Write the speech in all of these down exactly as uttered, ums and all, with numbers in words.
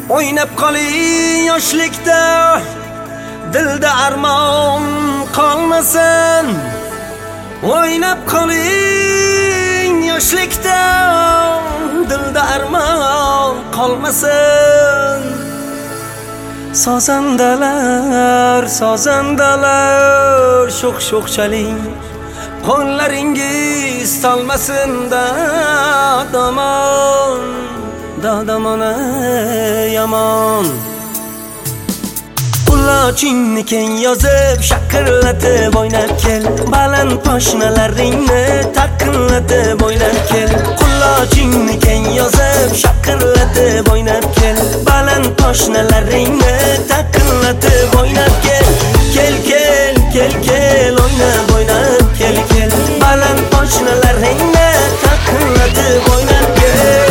O'ynab qoling yoshlikda, dilda armon qolmasin. O'ynab qoling yoshlikda, dilda armon qolmasin. Sozandalar, sozandalar, sho'x-sho'x chaling, qo'llaringiz solmasin dadamon, dadamona yomon. Qulochingni keng yozib, shaqirlatib o'ynab kel, baland poshnalaringni taqillatib o'ynab kel. Qulochingni keng yozib, shaqirlatib o'ynab kel, baland poshnalaringni taqillatib o'ynab kel. Kel kel kel kel o'ynab o'ynab kel kel, baland poshnalaringni taqillatib o'ynab kel.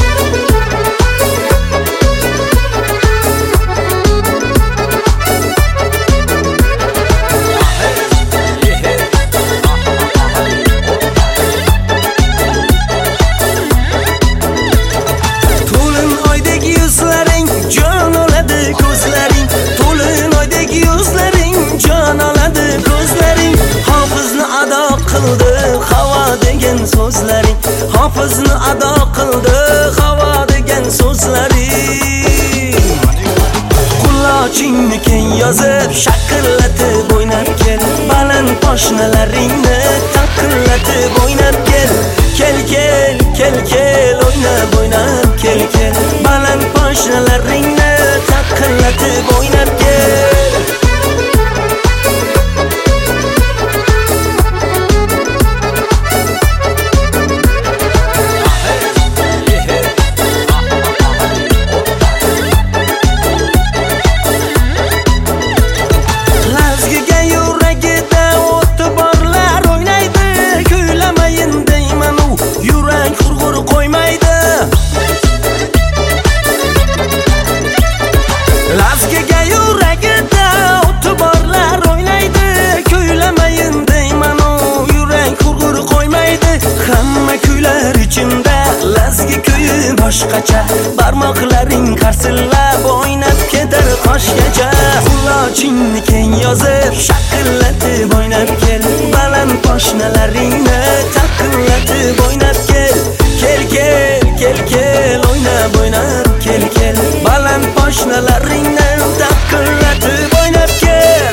Havo degan so'zlaring, hofizni ado qildi havo degan so'zlaring. Qulochingni keng yozib, shaqirlatib o'ynab kel, baland poshnalaringni taqillatib o'ynab kel. Kel kel kel kel o'ynab o'ynab kel kel, baland poshnalaringni taqillatib o'ynab kel. Lazgi kuyi boshqacha, barmoqlaring qarsillab o'ynab ketar qoshgacha. Qulochingni keng yozib, shaqillatib o'ynab kel, baland poshnalaringni taqillatib o'ynab kel. Kel kel kel kel o'ynab o'ynab kel kel, baland poshnalaringni taqillatib o'ynab kel.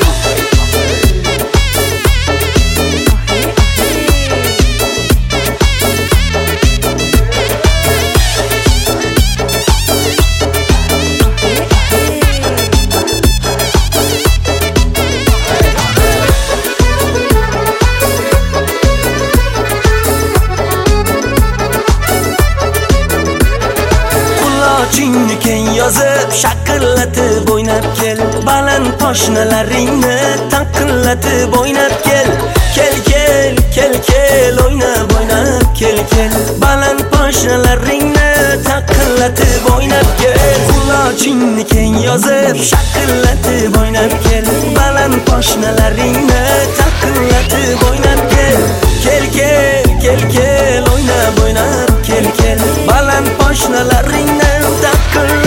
Qulochingni keng yozib, shaqirlatib o'ynab kel, baland poshnalaringni taqillatib o'ynab kel. Kel kel kel kel o'ynab o'ynab kel kel, baland poshnalaringni taqillatib o'ynab kel. Qulochingni keng yozib, shaqirlatib o'ynab kel, baland poshnalaringni taqillatib o'ynab kel. Kel kel kel kel o'ynab o'ynab kel kel, baland poshnalaringni taqillatib